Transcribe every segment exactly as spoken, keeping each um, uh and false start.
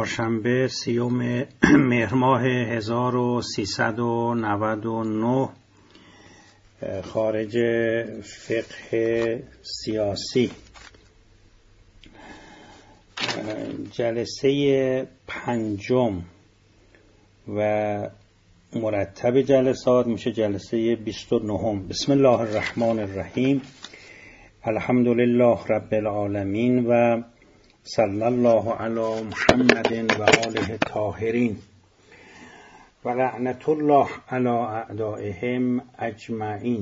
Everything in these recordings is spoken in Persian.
چهارشنبه سیوم مهر ماه هزار و سیصد و نود و نه خارج فقه سیاسی، جلسه پنجم و مرتب جلسات میشه جلسه بیست و نهم. بسم الله الرحمن الرحیم. الحمد لله رب العالمین و صلی الله علی محمد و آله الطاهرین و لعنت الله علی اعدائهم اجمعین.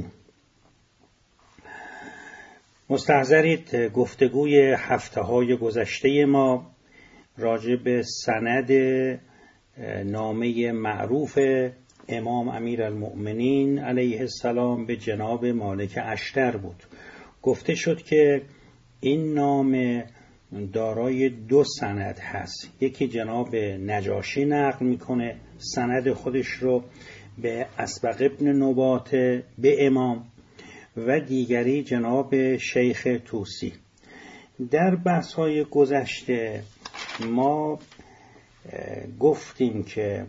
مستحضرید گفتگوی هفته های گذشته ما راجع به سند نامه معروف امام امیرالمؤمنین علیه السلام به جناب مالک اشتر بود. گفته شد که این نامه دارای دو سند هست. یکی جناب نجاشی نقل میکنه سند خودش رو به اسبق ابن نباته به امام و دیگری جناب شیخ طوسی. در بحث‌های گذشته ما گفتیم که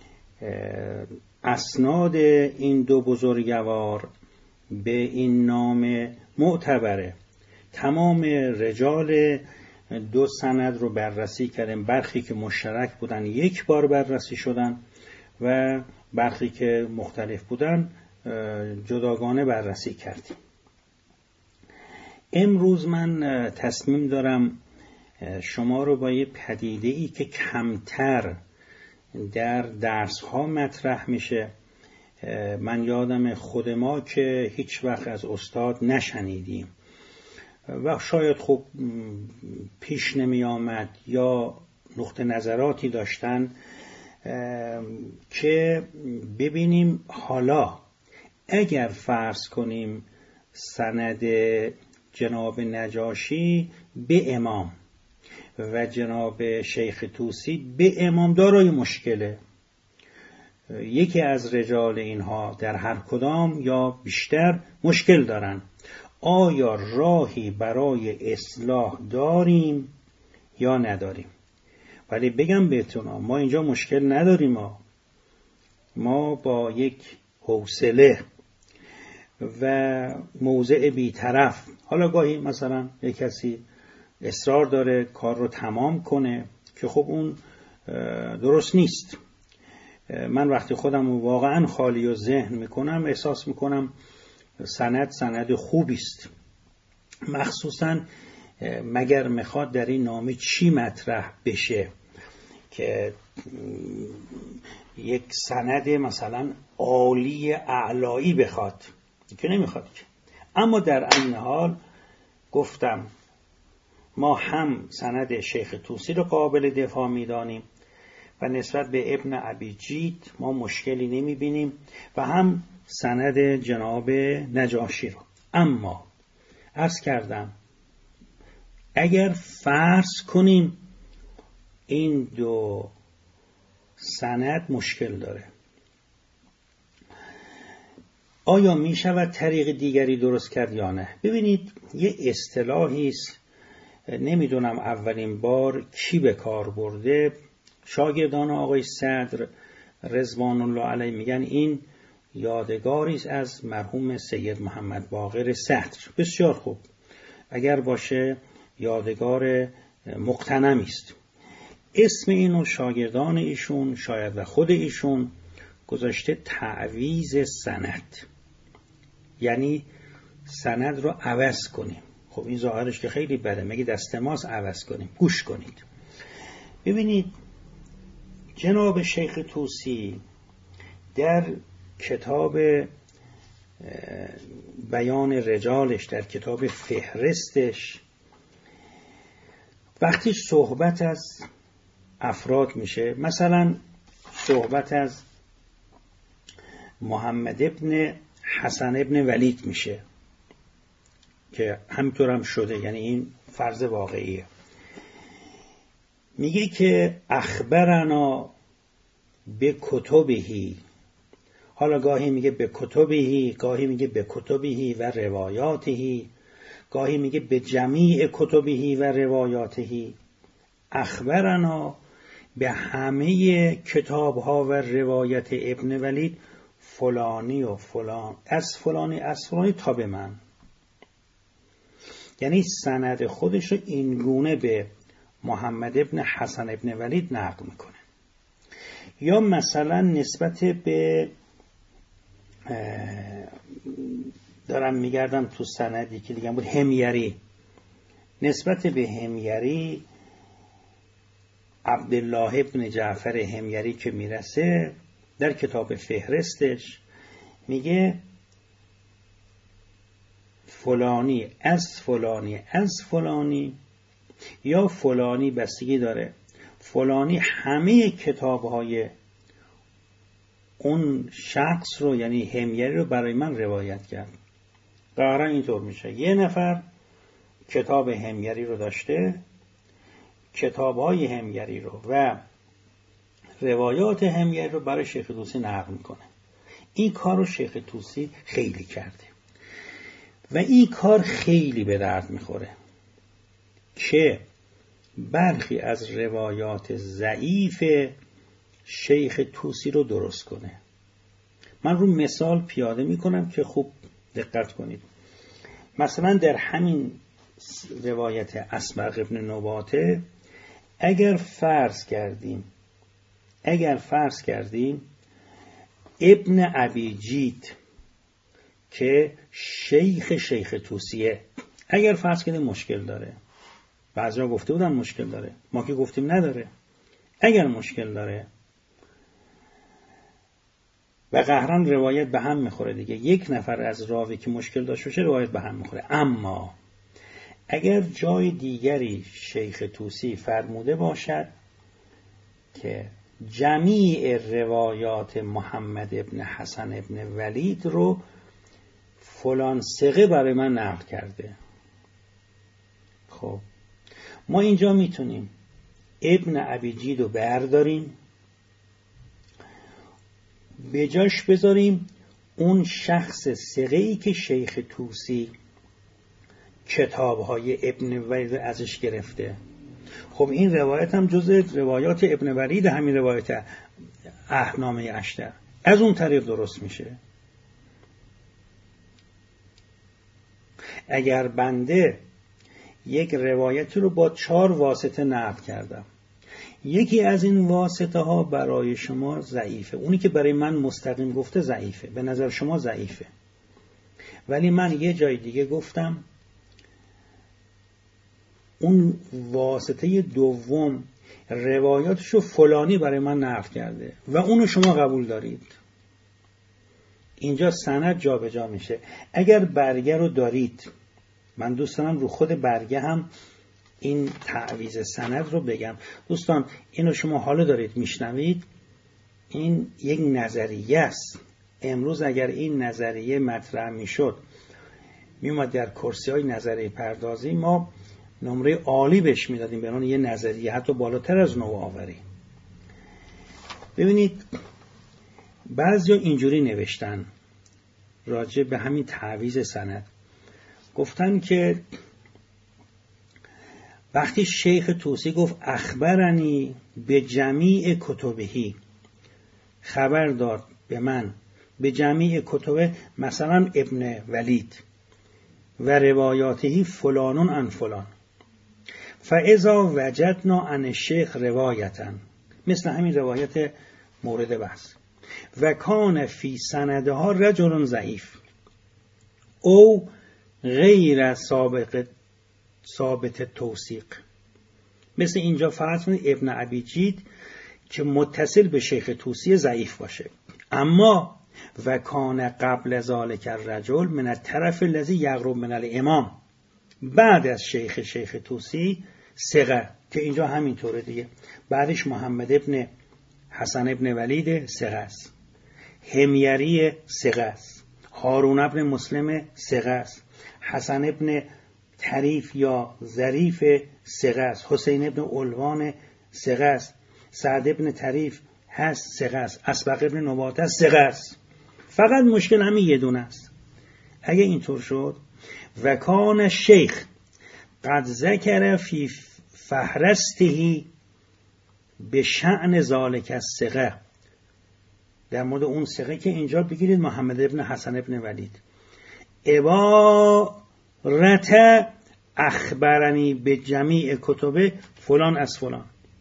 اسناد این دو بزرگوار به این نام معتبره. تمام رجال دو سند رو بررسی کردیم، برخی که مشترک بودن یک بار بررسی شدن و برخی که مختلف بودن جداگانه بررسی کردیم. امروز من تصمیم دارم شما رو با یه پدیده‌ای که کمتر در درس ها مطرح میشه، من یادم خود ما که هیچ وقت از استاد نشنیدیم و شاید خب پیش نمی آمد یا نقطه نظراتی داشتن که ببینیم حالا اگر فرض کنیم سند جناب نجاشی به امام و جناب شیخ طوسی به امام دارای مشکله، یکی از رجال اینها در هر کدام یا بیشتر مشکل دارن، آیا راهی برای اصلاح داریم یا نداریم؟ ولی بگم بهتون ما اینجا مشکل نداریم، ما, ما با یک حوصله و موضع بی‌طرف، حالا گاهی مثلا یک کسی اصرار داره کار رو تمام کنه که خب اون درست نیست. من وقتی خودم رو واقعا خالی و ذهن میکنم احساس میکنم سند سند خوبی است، مخصوصا مگر میخواد در این نامه چی مطرح بشه که یک سند مثلا عالی اعلایی بخواد که نمیخواد. اما در این حال گفتم ما هم سند شیخ طوسی رو قابل دفاع میدانیم و نسبت به ابن ابی جید ما مشکلی نمیبینیم و هم سند جناب نجاشی رو. اما عرض کردم اگر فرض کنیم این دو سند مشکل داره، آیا می شود طریق دیگری درست کرد یا نه؟ ببینید یه اصطلاحی است، نمیدونم اولین بار کی به کار برده، شاگردان آقای صدر رضوان الله علیه میگن این یادگاری است از مرحوم سید محمد باقر صدر. بسیار خوب، اگر باشه یادگار مقتنمی است. اسم اینو شاگردان ایشون شاید و خود ایشون گذاشته تعویض سند، یعنی سند رو عوض کنیم. خب این ظاهرش که خیلی بده، مگه دست ماست عوض کنیم؟ گوش کنید ببینید جناب شیخ طوسی در کتاب بیان رجالش، در کتاب فهرستش، وقتی صحبت از افراد میشه، مثلا صحبت از محمد ابن حسن ابن ولید میشه که همینطور هم شده، یعنی این فرض واقعیه، میگه که اخبرنا به کتبهی، حالا گاهی میگه به کتبهی، گاهی میگه به کتبهی و روایاتهی، گاهی میگه به جمیع کتبهی و روایاتهی. اخبرنا به همه کتاب ها و روایت ابن ولید فلانی و فلان از فلانی از فلانی تا به من، یعنی سند خودش رو این گونه به محمد ابن حسن ابن ولید نقل میکنه. یا مثلا نسبت به دارم میگردم تو سندی که دیگه بود حمیری، نسبت به حمیری عبدالله ابن جعفر حمیری که میرسه در کتاب فهرستش میگه فلانی از فلانی از فلانی، یا فلانی بستگی داره فلانی همه کتاب‌های اون شخص رو یعنی حمیری رو برای من روایت کرد. قرار اینطور میشه یه نفر کتاب حمیری رو داشته، کتاب‌های حمیری رو و روایات حمیری رو برای شیخ طوسی نقل میکنه. این کار رو شیخ طوسی خیلی کرده و این کار خیلی به درد میخوره که برخی از روایات ضعیف شیخ طوسی رو درست کنه. من رو مثال پیاده میکنم که خوب دقت کنید. مثلا در همین روایت اسبق ابن نباته اگر فرض کردیم اگر فرض کردیم ابن ابیجید که شیخ شیخ طوسیه اگر فرض کردیم مشکل داره، بعضیا گفته بودن مشکل داره، ما که گفتیم نداره. اگر مشکل داره و قهران روایت به هم میخوره دیگه، یک نفر از راوی که مشکل داشته باشه روایت به هم میخوره. اما اگر جای دیگری شیخ طوسی فرموده باشد که جمیع روایات محمد ابن حسن ابن ولید رو فلان ثقه برای من نقل کرده، خب ما اینجا میتونیم ابن ابیجید رو برداریم به جاش بذاریم اون شخص ثقه‌ای که شیخ طوسی کتاب‌های ابن ولید ازش گرفته. خب این روایت هم جزء روایات ابن ولید، همین روایت احنامه اشتر از اون طریق درست میشه. اگر بنده یک روایتی رو با چهار واسطه نقل کردم، یکی از این واسطه ها برای شما ضعیفه، اونی که برای من مستقیم گفته ضعیفه، به نظر شما ضعیفه، ولی من یه جای دیگه گفتم اون واسطه دوم روایاتشو فلانی برای من نقل کرده و اونو شما قبول دارید، اینجا سند جا به جا میشه. اگر برگه رو دارید، من دوست دارم رو خود برگه هم این تعویض سند رو بگم. دوستان اینو شما حالا دارید میشنوید، این یک نظریه است. امروز اگر این نظریه مطرح میشد میومد در کرسی های نظریه پردازی، ما نمره عالی بهش میدادیم به عنوان یه نظریه، حتی بالاتر از نوآوری. ببینید بعضیا اینجوری نوشتن راجع به همین تعویض سند، گفتن که وقتی شیخ طوسی گفت اخبرنی به جمیع کتبهی، خبر داد به من به جمیع کتبه، مثلا ابن ولید و روایاته فلانون عن فلان، فاذا وجدنا عن الشیخ روایتا، مثل همین روایت مورد بحث، و کان فی سندها رجل ضعیف او غیر ثابت ثابت توثیق، مثل اینجا فرض کنید ابن ابیجید که متصل به شیخ طوسی ضعیف باشه، اما و کان قبل ذالک الرجل من الطرف الذی یقرب من الامام، بعد از شیخ شیخ طوسی ثقه، که اینجا همینطوره دیگه، بعدش محمد ابن حسن ابن ولید ثقه است، حمیری ثقه است، هارون ابن مسلم ثقه است، حسن ابن طریف یا ظریف ثقه است، حسین ابن علوان ثقه است، سعد ابن طریف هست ثقه است، اسبق ابن نباته ثقه است. فقط مشکل همین یه دونه است. اگه اینطور شد و کان شیخ قد ذکر فی فهرسته به شأن ذالک الثقه، در مورد اون ثقه که اینجا بگیرید محمد ابن حسن ابن ولید، عبارت اخبرنی به جمیع کتب فلان از فلان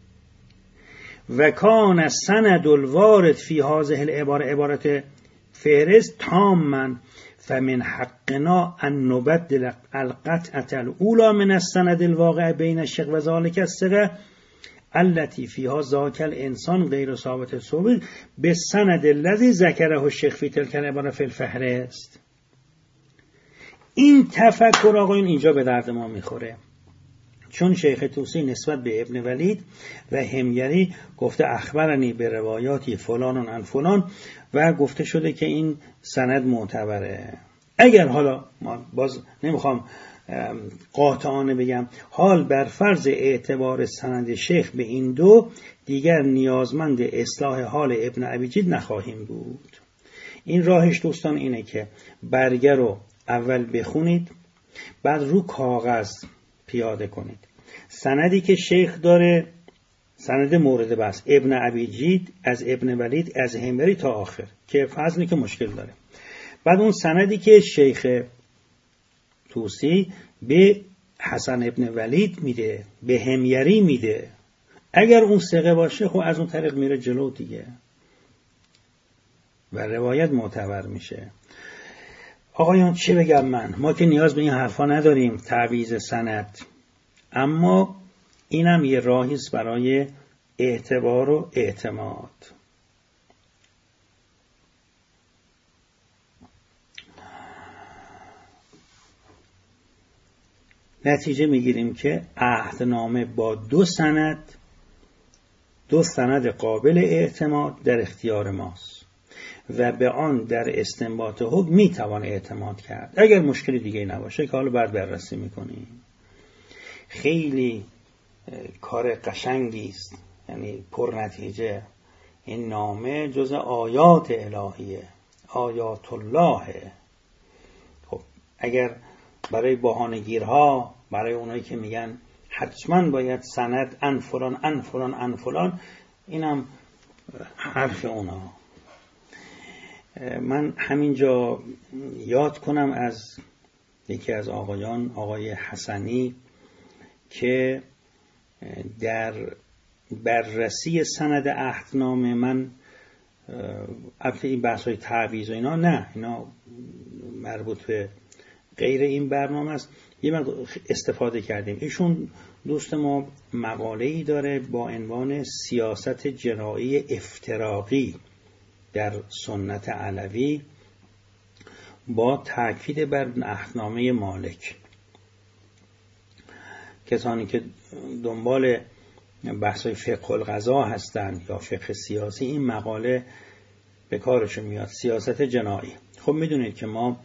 و کان سند الوارد فی هذه العباره عبارت فهرست تاما فمن حقنا ان نبدل القطعه الاولى من السند الواقع بین الشیخ و ذالک الثقه التي فيها ذاك الانسان غیر ثابت الثبوت به سند الذي ذکره الشیخ فی تلک العباره فی الفهرست. این تفکر آقایون اینجا به درد ما میخوره، چون شیخ طوسی نسبت به ابن ولید و حمیری گفته اخبرنی به روایاتی فلان عن فلان و گفته شده که این سند معتبره. اگر حالا ما باز نمیخوام قاطعانه بگم، حال بر فرض اعتبار سند شیخ به این دو دیگر نیازمند اصلاح حال ابن ابیجید نخواهیم بود. این راهش دوستان اینه که برگه رو اول بخونید، بعد رو کاغذ پیاده کنید سندی که شیخ داره، سند مورد بحث ابن ابیجید از ابن ولید از حمیری تا آخر که فضلی که مشکل داره، بعد اون سندی که شیخ طوسی به حسن ابن ولید میده، به حمیری میده، اگر اون ثقه باشه خب از اون طریق میره جلو دیگه و روایت معتبر میشه. آقایان چه بگم من، ما که نیاز به این حرفا نداریم تعویض سند، اما اینم یه راهیست برای اعتبار و اعتماد. نتیجه میگیریم که عهدنامه با دو سند، دو سند قابل اعتماد در اختیار ماست و به آن در استنباط حکم میتوان اعتماد کرد اگر مشکلی دیگه نباشه که حالا بعد بررسی میکنیم. خیلی کار قشنگی است، یعنی پر نتیجه. این نامه جز آیات الهیه، آیات الله. خب اگر برای بهانه‌گیرها، برای اونایی که میگن حتما باید سند ان فلان ان فلان ان فلان، اینم حرف اونا. من همینجا یاد کنم از یکی از آقایان، آقای حسنی، که در بررسی سند عهدنامه، من البته این بحث های تعویض و اینا نه، اینا مربوط به غیر این برنامه است، یه مقدار استفاده کردیم. ایشون دوست ما مقاله‌ای داره با عنوان سیاست جنایی افتراقی در سنت علوی با تاکید بر عهدنامه مالک. کسانی که دنبال بحث‌های فقه القضا هستند یا فقه سیاسی، این مقاله به کارشون میاد، سیاست جنایی. خب میدونید که ما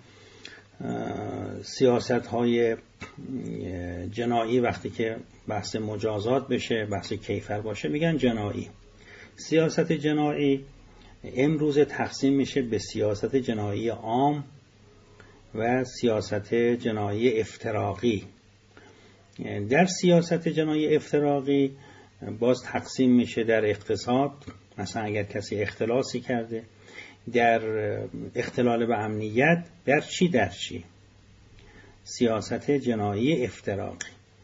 سیاست‌های جنایی وقتی که بحث مجازات بشه، بحث کیفر باشه، میگن جنایی. سیاست جنایی امروز تقسیم میشه به سیاست جنایی عام و سیاست جنایی افتراقی. در سیاست جنایی افتراقی باز تقسیم میشه در اقتصاد، مثلا اگر کسی اختلاسی کرده، در اختلال به امنیت، در چی در چی، سیاست جنایی افتراقی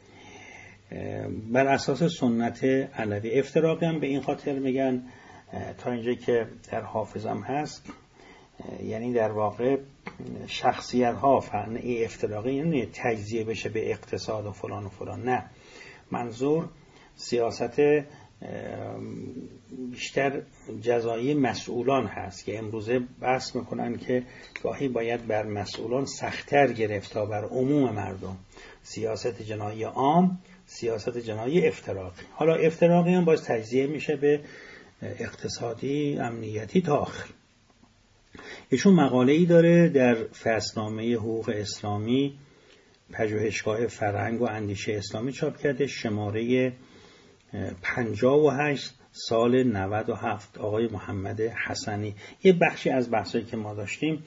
بر اساس سنت علوی. افتراقی هم به این خاطر میگن، تا اینجا که در حافظم هست، یعنی در واقع شخصیت ها فنی افتراقی یعنی تجزیه بشه به اقتصاد و فلان و فلان، نه، منظور سیاست بیشتر جزایی مسئولان هست که امروزه بحث میکنن که گاهی باید بر مسئولان سخت‌تر گرفت تا بر عموم مردم. سیاست جنایی عام، سیاست جنایی افتراقی. حالا افتراقی هم باز تجزیه میشه به اقتصادی، امنیتی تا آخر. ایشون مقاله‌ای داره در فصلنامه حقوق اسلامی، پژوهشگاه فرهنگ و اندیشه اسلامی چاپ کرده، شماره پنجاه و هشت سال نود و هفت، آقای محمد حسنی. یه بخشی از بحثایی که ما داشتیم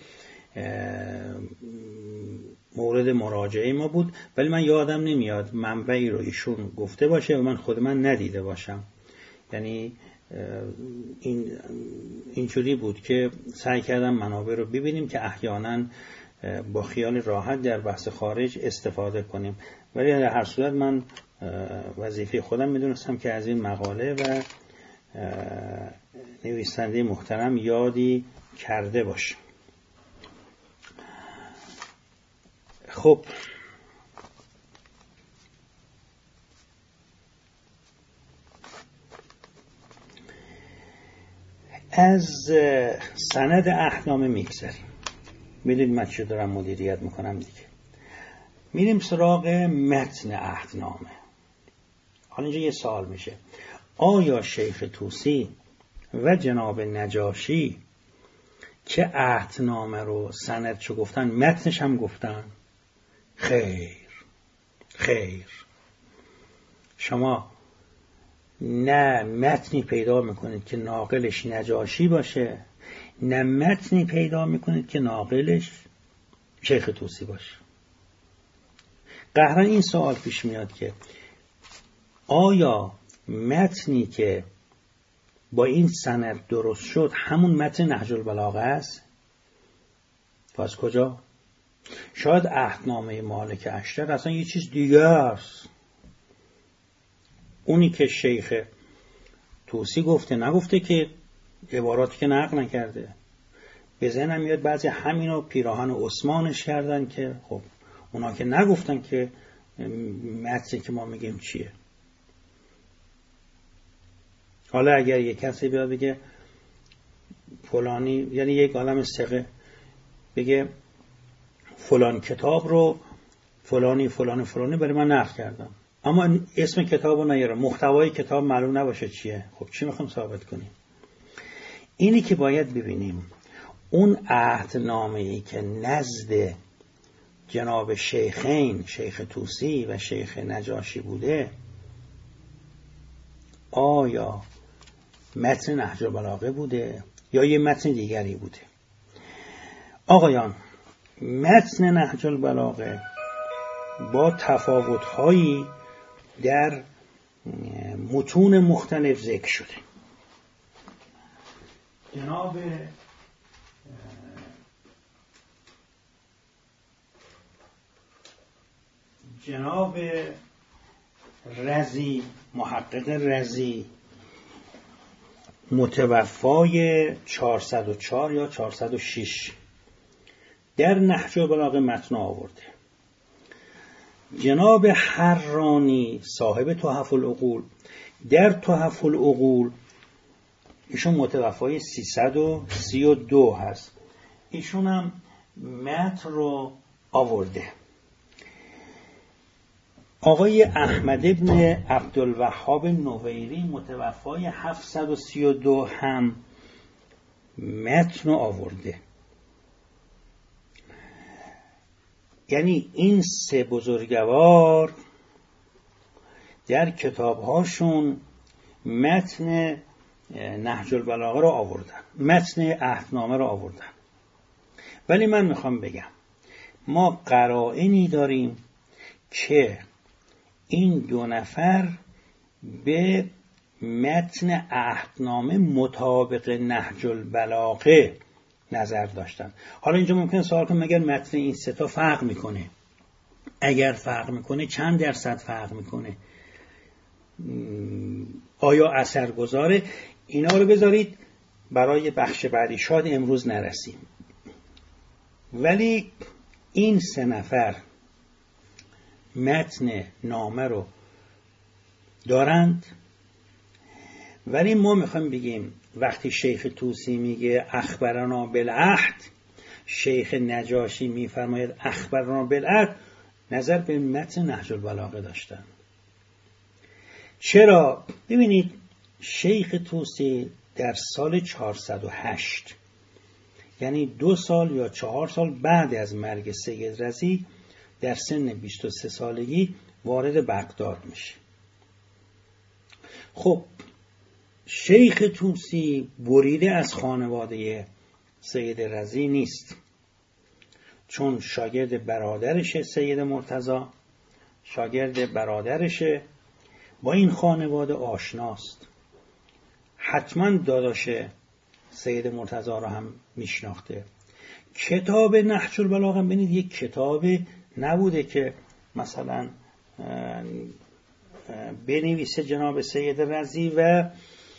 مورد مراجعه ما بود، ولی من یادم نمیاد منبعی رو ایشون گفته باشه و من خود من ندیده باشم. یعنی این اینجوری بود که سعی کردم منابع رو ببینیم که احیانا با خیال راحت در بحث خارج استفاده کنیم، ولی در هر صورت من وظیفه خودم میدونستم که از این مقاله و نویسنده محترم یادی کرده باشم. خب از سند عهدنامه میگذریم. میدونید من چه دارم مدیریت میکنم دیگه. میریم سراغ متن عهدنامه. حالا اینجا یه سوال میشه، آیا شیخ طوسی و جناب نجاشی که عهدنامه رو سند چه گفتن متنش هم گفتن؟ خیر خیر، شما نه متنی پیدا میکنید که ناقلش نجاشی باشه، نه متنی پیدا میکنید که ناقلش شیخ طوسی باشه. قهرن این سوال پیش میاد که آیا متنی که با این سند درست شد همون متن نهج البلاغه است؟ پس کجا؟ شاید عهدنامه مالک اشتر اصلا یه چیز دیگه است. اونی که شیخ طوسی گفته نگفته که عباراتی که نقل نکرده. به ذهنم میاد بعضی همینو پیراهن عثمانش کردن که خب اونا که نگفتن که متنی که ما میگیم چیه. حالا اگر یک کسی بیاد بگه فلانی، یعنی یک عالم ثقه بگه فلان کتاب رو فلانی فلانی فلانی برای من نقل کردم، اما اسم کتاب رو نیاره، محتوای کتاب معلوم نباشه چیه، خب چی میخوام ثابت کنیم؟ اینی که باید ببینیم اون عهدنامه‌ای که نزد جناب شیخین، شیخ طوسی و شیخ نجاشی بوده، آیا متن نهج البلاغه بوده یا یه متن دیگری بوده؟ آقایان، متن نهج البلاغه با تفاوت‌هایی در متون مختلف ذکر شده. جناب جناب رضی، محقق رضی، متوفای چهارصد و چهار یا چهارصد و شش در نهج البلاغه متن آورده. جناب حرانی صاحب تحف العقول در تحف العقول، ایشون متوفای سیصد و سی و دو هست، ایشون هم متن رو آورده. آقای احمد ابن عبدالوهاب نویری متوفای هفتصد و سی و دو هم متن رو آورده. یعنی این سه بزرگوار در کتابهاشون متن نهج البلاغه رو آوردن، متن عهدنامه رو آوردن. ولی من میخوام بگم ما قرائنی داریم که این دو نفر به متن عهدنامه مطابق نهج البلاغه نظر داشتن. حالا اینجا ممکن سوال کنم مگر متن این سه تا فرق میکنه؟ اگر فرق میکنه چند درصد فرق میکنه؟ آیا اثرگذاره؟ اینا رو بذارید برای بخش بعدی، شاید امروز نرسیم. ولی این سه نفر متن نامه رو دارند. ولی ما میخوایم بگیم وقتی شیخ طوسی میگه اخبرنا بالعهد، شیخ نجاشی میفرماید اخبرنا بالعهد، نظر به متن نهج البلاغه داشتن. چرا؟ ببینید شیخ طوسی در سال چهارصد و هشت، یعنی دو سال یا چهار سال بعد از مرگ سید رضی، در سن بیست و سه سالگی وارد بغداد میشه. خب شیخ طوسی بریده از خانواده سید رضی نیست، چون شاگرد برادرشه، سید مرتضی شاگرد برادرشه، با این خانواده آشناست. حتما داداش سید مرتضی رو هم میشناخته. کتاب نهج البلاغه ببینید یک کتاب نبوده که مثلا بنویسه جناب سید رضی و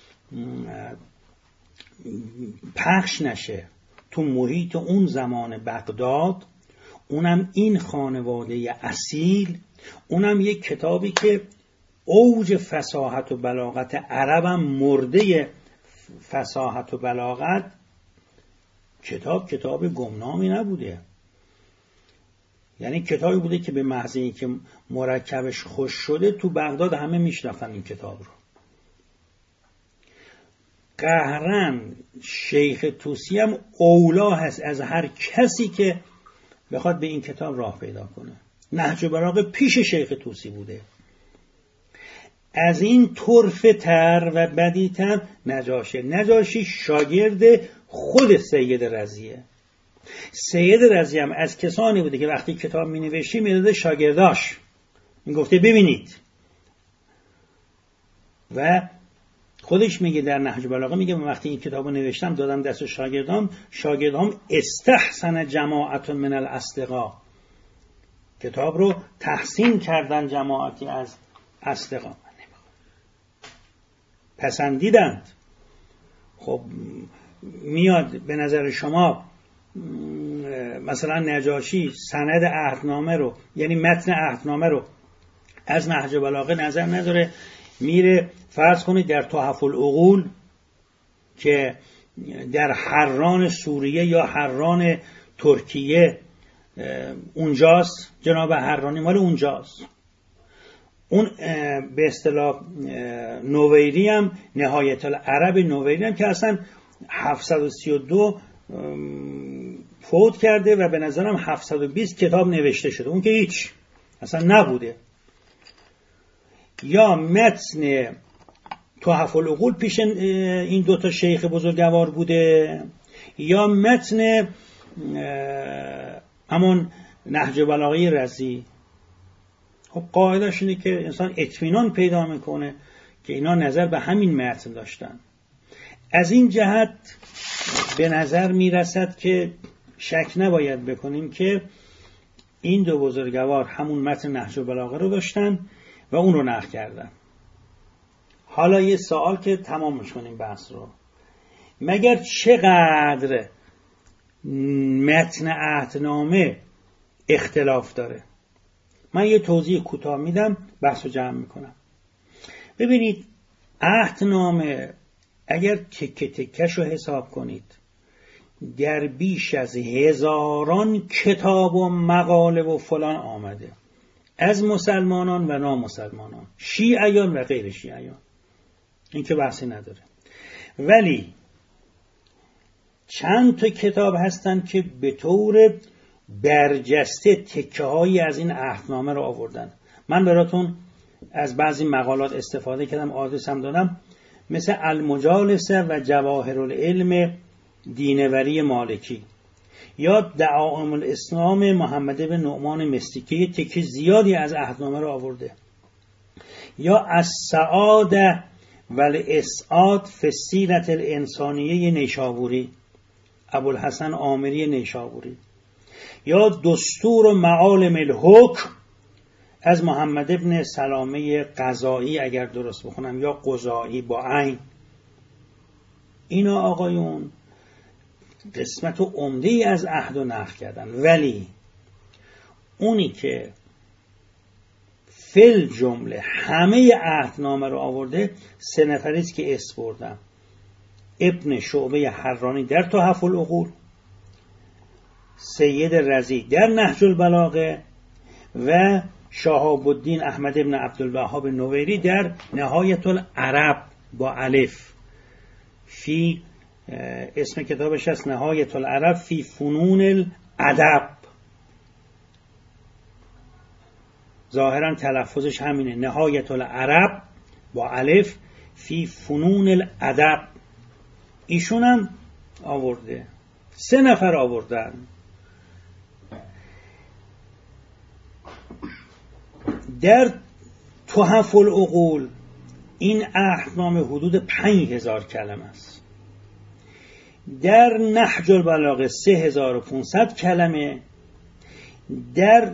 پخش نشه تو محیط اون زمان بغداد، اونم این خانواده اصیل، اونم یک کتابی که اوج فصاحت و بلاغت عربم مرده فصاحت و بلاغت، کتاب کتاب گمنامی نبوده. یعنی کتابی بوده که به محض اینکه مرکبش خوش شده تو بغداد همه میشناختن این کتاب رو. قهرن شیخ طوسی هم اولا هست از هر کسی که بخواد به این کتاب راه پیدا کنه. نهج البلاغه پیش شیخ طوسی بوده. از این طرفه تر و بدیتر نجاشی. نجاشی شاگرد خود سید رضیه. سید رضی هم از کسانی بوده که وقتی کتاب می نوشتی می داده شاگرداش، می گفته ببینید. و خودش میگه در نهج البلاغه، میگه من وقتی این کتاب رو نوشتم دادم دست شاگردام، شاگردام استحسن جماعت من الاصدقاء، کتاب رو تحسین کردن جماعتی از اصدقاء، پسندیدند. خب میاد به نظر شما مثلا نجاشی سند عهدنامه رو، یعنی متن عهدنامه رو از نهج البلاغه نظر نداره، میره فرض کنید در تحف العقول که در حران سوریه یا حران ترکیه اونجاست، جناب حرانی مال اونجاست، اون به اصطلاح نویری هم نهایت العرب نویری هم که اصلا هفتصد و سی و دو فوت کرده و به نظرم هفتصد و بیست کتاب نوشته شده، اون که هیچ اصلا نبوده. یا متن تحف العقول پیش این دوتا شیخ بزرگوار بوده، یا متن همون نهج البلاغه رضی. خب قاعده‌اش اینه که انسان اطمینان پیدا میکنه که اینا نظر به همین متن داشتن. از این جهت به نظر میرسد که شک نباید بکنیم که این دو بزرگوار همون متن نهج البلاغه رو داشتن و اون رو نقل کردن. حالا یه سوال که تمامش کنیم بحث رو، مگر چقدر متن عهدنامه اختلاف داره؟ من یه توضیح کوتاه میدم، بحث رو جمع میکنم. ببینید عهدنامه اگر تکه تکش رو حساب کنید در بیش از هزاران کتاب و مقاله و فلان آمده، از مسلمانان و نامسلمانان، شیعیان و غیر شیعیان، این که بحثی نداره. ولی چند تا کتاب هستن که به طور برجسته تکه هایی از این عهدنامه رو آوردن. من براتون از بعضی مقالات استفاده کردم، آدرس هم دادم، مثل المجالسه و جواهر العلم دینوری مالکی، یا دعائم الاسلام محمد بن نعمان مستکی، تکه زیادی از عهدنامه رو آورده، یا السعاده و الاسعاد فی السیرة الانسانیه نیشابوری، ابوالحسن عامری نیشابوری، یا دستور و معالم الحکم از محمد ابن سلامه قضایی اگر درست بخونم، یا قضایی با عین. اینا آقایون قسمت و عمده‌ای از عهد و نقل کردن. ولی اونی که فل جمله همه عهدنامه رو آورده سه نفریست که اسم بردم: ابن شعبه حرانی در تحف العقول، سید رضی در نهج البلاغه و شهاب الدین احمد ابن عبدالوهاب نویری در نهایت العرب با الف، فی اسم کتابش است نهایت العرب فی فنون الادب، ظاهرا تلفظش همینه، نهایت العرب با الف فی فنون الادب. ایشون هم آورده، سه نفر آوردن. در تحف العقول این عهدنامه حدود پنج هزار کلمه است. در نهج البلاغه سه هزار و پانصد کلمه، در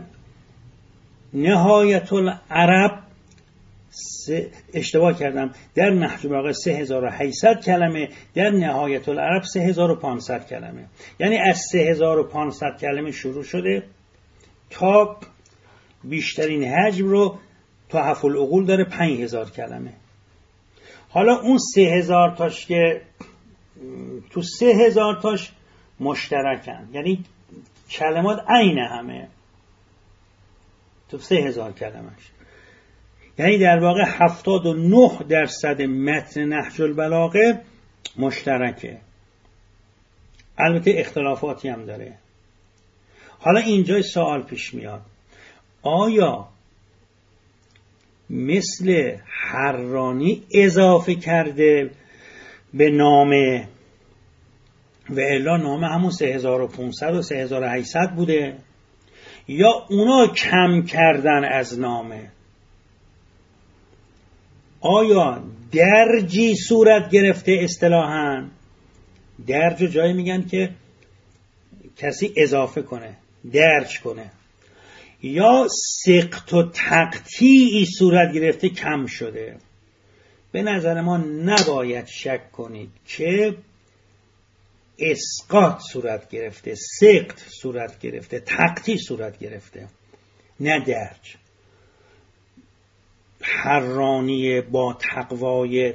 نهایت العرب اشتباه کردم در نهج البلاغه سه هزار و هشتصد کلمه، در نهایت العرب سه هزار و پانصد کلمه. یعنی از سه هزار و پانصد کلمه شروع شده تا بیشترین حجم رو تحف العقول داره پنج هزار کلمه. حالا اون سه هزار تاش که تو سه هزار تاش مشترکن، یعنی کلمات عین همه تو سه هزار کلمش، یعنی در واقع هفتاد و نه درصد متن نهج البلاغه مشترکه. البته اختلافاتی هم داره. حالا اینجا سوال پیش میاد، آیا مثل حرانی اضافه کرده به نامه و الا نامه همون سه هزار و پانصد و سه هزار و هشتصد بوده، یا اونا کم کردن از نامه؟ آیا درجی صورت گرفته؟ اصطلاحاً درج جایی میگن که کسی اضافه کنه، درج کنه، یا سقط و تقطیعی صورت گرفته، کم شده. به نظر ما نباید شک کنید که اسقاط صورت گرفته، سقط صورت گرفته، تقطیع صورت گرفته، نه درج. حرانی با تقوای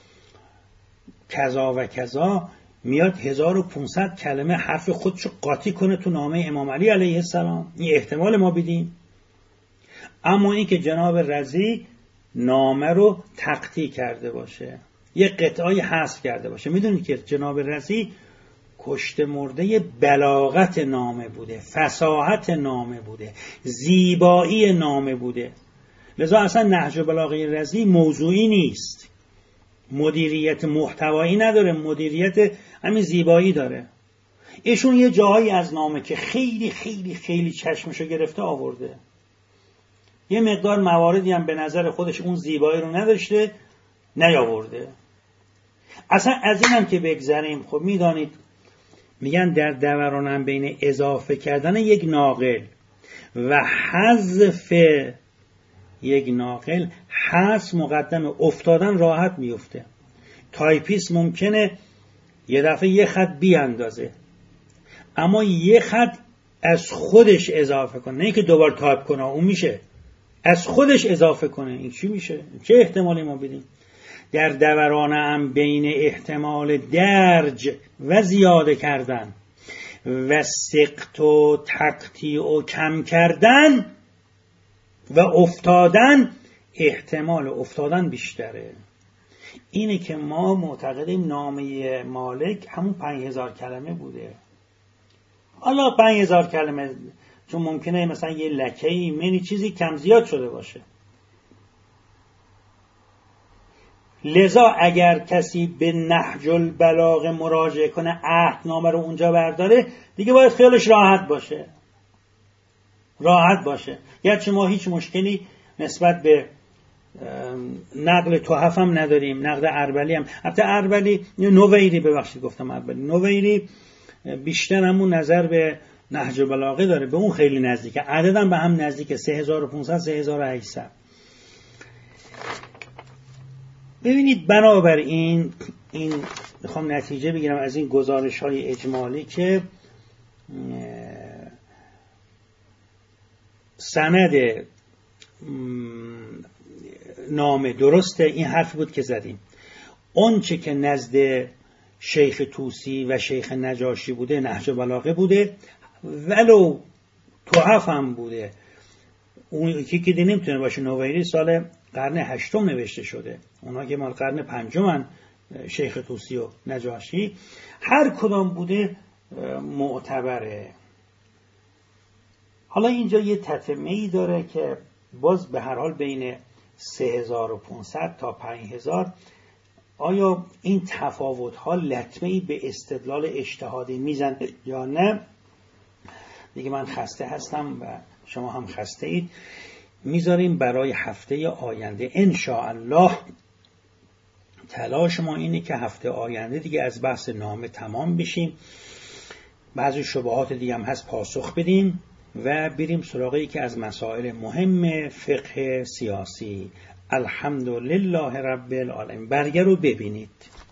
کذا و کذا میاد هزار و پانصد کلمه حرف خودشو قاطی کنه تو نامه امام علی علیه السلام. این احتمال ما بدیم. اما این که جناب رضی نامه رو تقطیع کرده باشه، یه قطعی حذف کرده باشه، میدونید که جناب رضی کشته مرده بلاغت نامه بوده، فصاحت نامه بوده، زیبایی نامه بوده. لذا اصلا نهج بلاغه رضی موضوعی نیست، مدیریت محتوایی نداره، مدیریت همین زیبایی داره. ایشون یه جایی از نامه که خیلی خیلی خیلی چشمشو گرفته آورده، یه مقدار مواردی هم به نظر خودش اون زیبایی رو نداشته نیاورده. اصلا از این هم که بگذریم، خب میدانید میگن در دورانم بین اضافه کردن یک ناقل و حذف یک ناقل، حذف مقدم، افتادن راحت میفته. تایپیست ممکنه یه دفعه یه خط بیاندازه، اما یه خط از خودش اضافه کنه، نه اینکه دوباره تایپ کنه، اون میشه از خودش اضافه کنه. این چی میشه؟ چه احتمالی ما بدیم؟ در دوران هم بین احتمال درج و زیاده کردن و سقط و تقطیع و کم کردن و افتادن، احتمال افتادن بیشتره. اینه که ما معتقدیم نامه مالک همون پنج هزار کلمه بوده. حالا پنج هزار کلمه چون ممکنه مثلا یه لکه‌ای منی چیزی کم زیاد شده باشه. لذا اگر کسی به نهج البلاغه مراجعه کنه، عهدنامه رو اونجا برداره، دیگه باید خیالش راحت باشه، راحت باشه. گرچه ما هیچ مشکلی نسبت به نقل تحف هم نداریم، نقل اربلی هم، حتی اربلی نویری، ببخشید گفتم اربلی، نویری بیشتر همون نظر به نهج البلاغه داره، به اون خیلی نزدیکه، عددم به هم نزدیکه، سه هزار و پانصد سه هزار و هشتصد. ببینید بنابراین این میخوام نتیجه بگیرم از این گزارش های اجمالی که سند نامه درسته، این حرف بود که زدیم. اون چه که نزد شیخ طوسی و شیخ نجاشی بوده نهج بلاغه بوده، ولو تحف هم بوده. اون یکی که دی نمیتونه باشه، نویری سال قرن هشتم نوشته شده، اونا که مال قرن پنجمن، شیخ طوسی و نجاشی، هر کدام بوده معتبره. حالا اینجا یه تتمه‌ای داره که باز به هر حال بین سه هزار و پانصد تا پنج هزار، آیا این تفاوت‌ها لطمه‌ای به استدلال اجتهادی میزنه یا نه؟ دیگه من خسته هستم و شما هم خسته اید. میذاریم برای هفته آینده ان شاء الله تلاش ما اینه که هفته آینده دیگه از بحث نامه تمام بشیم، بعضی شبهات دیگه هم هست پاسخ بدیم و بریم سراغی که از مسائل مهم فقه سیاسی. الحمدلله رب العالمین. برگه رو ببینید.